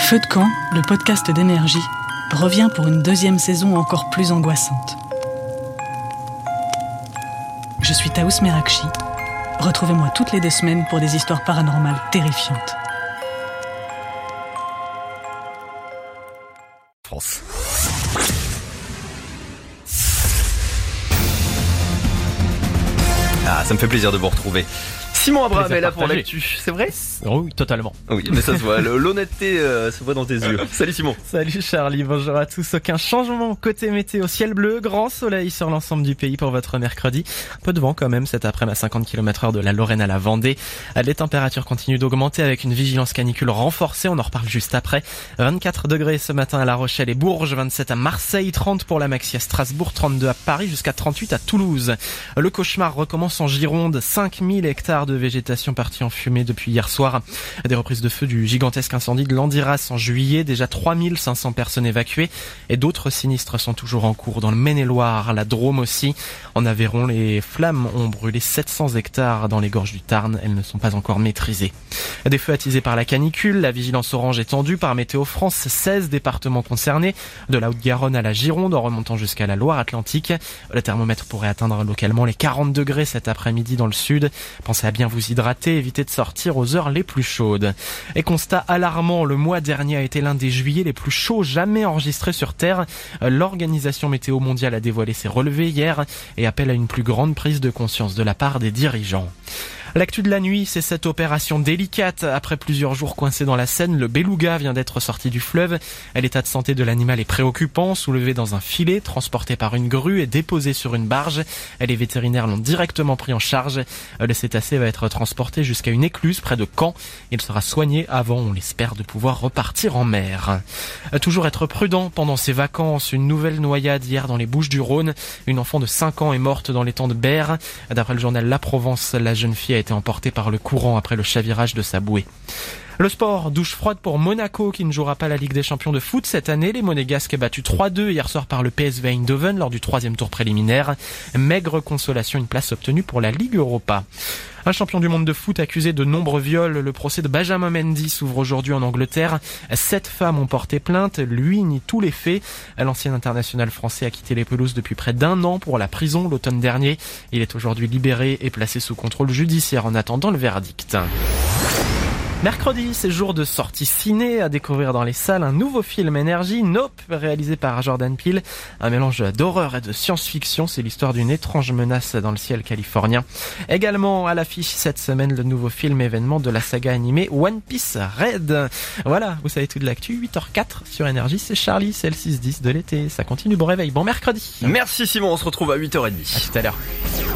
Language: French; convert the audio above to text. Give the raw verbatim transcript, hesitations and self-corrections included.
Feu de camp, le podcast d'Énergie, revient pour une deuxième saison encore plus angoissante. Je suis Taous Merakchi. Retrouvez-moi toutes les deux semaines pour des histoires paranormales terrifiantes. France. Ah, ça me fait plaisir de vous retrouver. Simon Abraham est là pour l'actu, c'est vrai ? Oui, totalement. Oui, mais ça se voit, l'honnêteté euh, se voit dans tes yeux. Salut Simon. Salut Charlie, bonjour à tous. Aucun changement côté météo, ciel bleu, grand soleil sur l'ensemble du pays pour votre mercredi. Un peu de vent quand même cet après-midi à cinquante kilomètres heure de la Lorraine à la Vendée. Les températures continuent d'augmenter avec une vigilance canicule renforcée, on en reparle juste après. vingt-quatre degrés ce matin à La Rochelle et Bourges, vingt-sept à Marseille, trente pour la Maxi à Strasbourg, trente-deux à Paris, jusqu'à trente-huit à Toulouse. Le cauchemar recommence en Gironde, cinq mille hectares de végétation partie en fumée depuis hier soir. Des reprises de feu du gigantesque incendie de Landiras en juillet, déjà trois mille cinq cents personnes évacuées et d'autres sinistres sont toujours en cours dans le Maine-et-Loire, la Drôme aussi. En Aveyron, les flammes ont brûlé sept cents hectares dans les gorges du Tarn, elles ne sont pas encore maîtrisées. Des feux attisés par la canicule, la vigilance orange est tendue par Météo France, seize départements concernés, de la Haute-Garonne à la Gironde en remontant jusqu'à la Loire-Atlantique. Le thermomètre pourrait atteindre localement les quarante degrés cet après-midi dans le sud. Pensez à bien vous hydrater, évitez de sortir aux heures les plus chaudes. Et constat alarmant, le mois dernier a été l'un des juillets les plus chauds jamais enregistrés sur Terre. L'Organisation Météo Mondiale a dévoilé ses relevés hier et appelle à une plus grande prise de conscience de la part des dirigeants. L'actu de la nuit, c'est cette opération délicate. Après plusieurs jours coincé dans la Seine, le beluga vient d'être sorti du fleuve. L'état de santé de l'animal est préoccupant, soulevé dans un filet, transporté par une grue et déposé sur une barge. Les vétérinaires l'ont directement pris en charge. Le cétacé va être transporté jusqu'à une écluse près de Caen. Il sera soigné avant, on l'espère, de pouvoir repartir en mer. Toujours être prudent pendant ses vacances. Une nouvelle noyade hier dans les Bouches-du-Rhône. Une enfant de cinq ans est morte dans l'étang de Berre. D'après le journal La Provence, la jeune fille a été emporté par le courant après le chavirage de sa bouée. Le sport, douche froide pour Monaco qui ne jouera pas la Ligue des Champions de foot cette année. Les Monégasques battus trois deux hier soir par le P S V Eindhoven lors du troisième tour préliminaire. Maigre consolation, une place obtenue pour la Ligue Europa. Un champion du monde de foot accusé de nombreux viols. Le procès de Benjamin Mendy s'ouvre aujourd'hui en Angleterre. Sept femmes ont porté plainte. Lui nie tous les faits. L'ancien international français a quitté les pelouses depuis près d'un an pour la prison l'automne dernier. Il est aujourd'hui libéré et placé sous contrôle judiciaire en attendant le verdict. Mercredi, c'est jour de sortie ciné, à découvrir dans les salles un nouveau film Énergie, Nope, réalisé par Jordan Peele. Un mélange d'horreur et de science-fiction, c'est l'histoire d'une étrange menace dans le ciel californien. Également à l'affiche cette semaine, le nouveau film événement de la saga animée One Piece Red. Voilà, vous savez tout de l'actu, huit heures quatre sur Énergie, c'est Charlie, c'est le six dix de l'été. Ça continue, bon réveil, bon mercredi. Merci Simon, on se retrouve à huit heures trente. À tout à l'heure.